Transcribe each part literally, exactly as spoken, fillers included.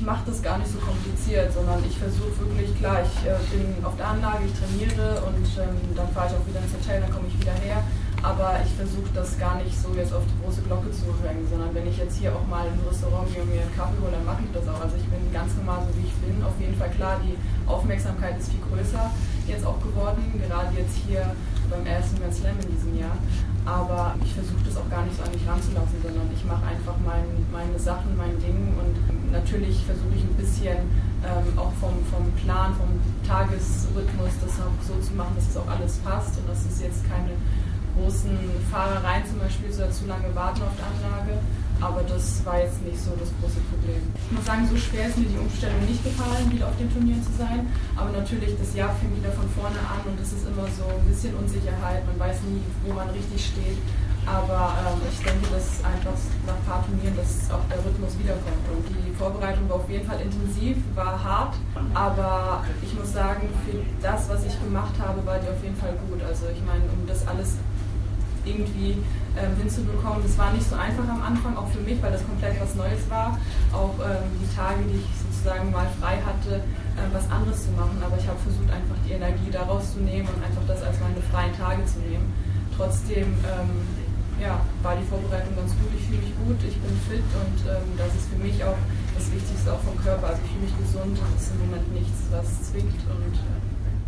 mache das gar nicht so kompliziert, sondern ich versuche wirklich, klar, ich äh, bin auf der Anlage, ich trainiere und ähm, dann fahre ich auch wieder ins Hotel, dann komme ich wieder her. Aber ich versuche das gar nicht so jetzt auf die große Glocke zu hängen, sondern wenn ich jetzt hier auch mal in ein Restaurant gehe und mir einen Kaffee hole, dann mache ich das auch. Also ich bin ganz normal so, wie ich bin. Auf jeden Fall klar, die Aufmerksamkeit ist viel größer jetzt auch geworden, gerade jetzt hier beim ersten Grand Slam in diesem Jahr. Aber ich versuche das auch gar nicht so an mich ranzulassen, sondern ich mache einfach mein, meine Sachen, mein Ding und natürlich versuche ich ein bisschen ähm, auch vom, vom Plan, vom Tagesrhythmus das auch so zu machen, dass es auch alles passt und dass es jetzt keine großen Fahrereien zum Beispiel so zu lange warten auf der Anlage. Aber das war jetzt nicht so das große Problem. Ich muss sagen, so schwer ist mir die Umstellung nicht gefallen, wieder auf den Turnieren zu sein. Aber natürlich, das Jahr fängt wieder von vorne an und es ist immer so ein bisschen Unsicherheit. Man weiß nie, wo man richtig steht. Aber ähm, ich denke, dass einfach nach ein paar Turnieren dass auch der Rhythmus wiederkommt. Und die Vorbereitung war auf jeden Fall intensiv, war hart. Aber ich muss sagen, für das, was ich gemacht habe, war die auf jeden Fall gut. Also ich meine, um das alles irgendwie ähm, hinzubekommen. Das war nicht so einfach am Anfang, auch für mich, weil das komplett was Neues war. Auch ähm, die Tage, die ich sozusagen mal frei hatte, ähm, was anderes zu machen. Aber ich habe versucht, einfach die Energie daraus zu nehmen und einfach das als meine freien Tage zu nehmen. Trotzdem ähm, ja, war die Vorbereitung ganz gut. Ich fühle mich gut, ich bin fit und ähm, das ist für mich auch das Wichtigste auch vom Körper. Also ich fühle mich gesund und es ist im Moment nichts, was zwickt und äh,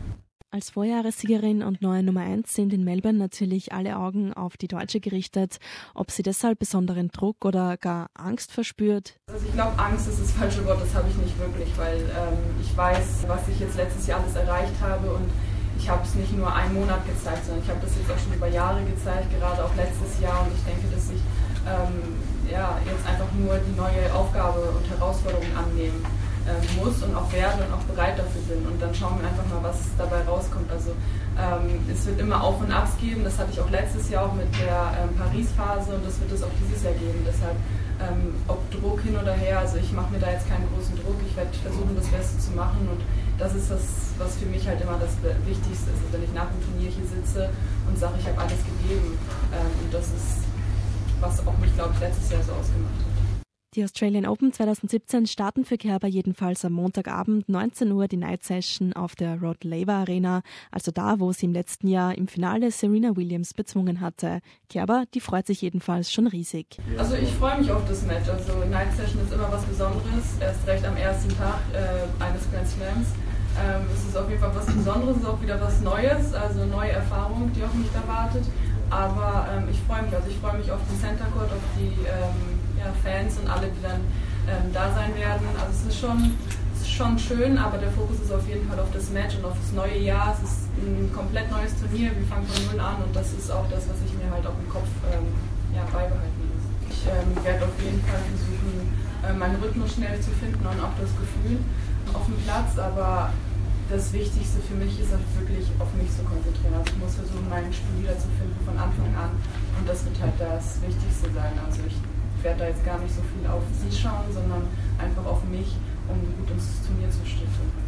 Als Vorjahressiegerin und neue Nummer eins sind in Melbourne natürlich alle Augen auf die Deutsche gerichtet. Ob sie deshalb besonderen Druck oder gar Angst verspürt? Also ich glaube, Angst ist das falsche Wort, das habe ich nicht wirklich, weil ähm, ich weiß, was ich jetzt letztes Jahr alles erreicht habe und ich habe es nicht nur einen Monat gezeigt, sondern ich habe das jetzt auch schon über Jahre gezeigt, gerade auch letztes Jahr und ich denke, dass ich ähm, ja, jetzt einfach nur die neue Aufgabe und Herausforderung annehmen muss und auch werde und auch bereit dafür bin. Und dann schauen wir einfach mal, was dabei rauskommt. Also ähm, es wird immer Auf und Abs geben, das hatte ich auch letztes Jahr auch mit der ähm, Paris-Phase und das wird es auch dieses Jahr geben. Deshalb, ähm, ob Druck hin oder her, also ich mache mir da jetzt keinen großen Druck, ich werde versuchen, das Beste zu machen und das ist das, was für mich halt immer das Wichtigste ist. Also wenn ich nach dem Turnier hier sitze und sage, ich habe alles gegeben ähm, und das ist, was auch mich, glaube ich, letztes Jahr so ausgemacht hat. Die Australian Open zwanzig siebzehn starten für Kerber jedenfalls am Montagabend neunzehn Uhr die Night Session auf der Rod Laver Arena, also da, wo sie im letzten Jahr im Finale Serena Williams bezwungen hatte. Kerber, die freut sich jedenfalls schon riesig. Also ich freue mich auf das Match. Also Night Session ist immer was Besonderes, erst recht am ersten Tag äh, eines Grand Slams. Ähm, es ist auf jeden Fall was Besonderes, es ist auch wieder was Neues, also eine neue Erfahrung, die auf mich erwartet. Aber ähm, ich freue mich, also ich freue mich auf den Center Court, auf die ähm, ja, Fans und alle, die dann ähm, da sein werden. Also es ist, schon, es ist schon schön, aber der Fokus ist auf jeden Fall auf das Match und auf das neue Jahr. Es ist ein komplett neues Turnier, wir fangen von null an und das ist auch das, was ich mir halt auf dem Kopf ähm, ja, beibehalten muss. Ich ähm, werde auf jeden Fall versuchen, äh, meinen Rhythmus schnell zu finden und auch das Gefühl auf dem Platz, aber das Wichtigste für mich ist halt wirklich auf mich zu konzentrieren. Also ich muss versuchen, mein Spiel wieder zu finden von Anfang an und das wird halt das Wichtigste sein. Also ich werde da jetzt gar nicht so viel auf sie schauen, sondern einfach auf mich, um gut ins Turnier zu stiften.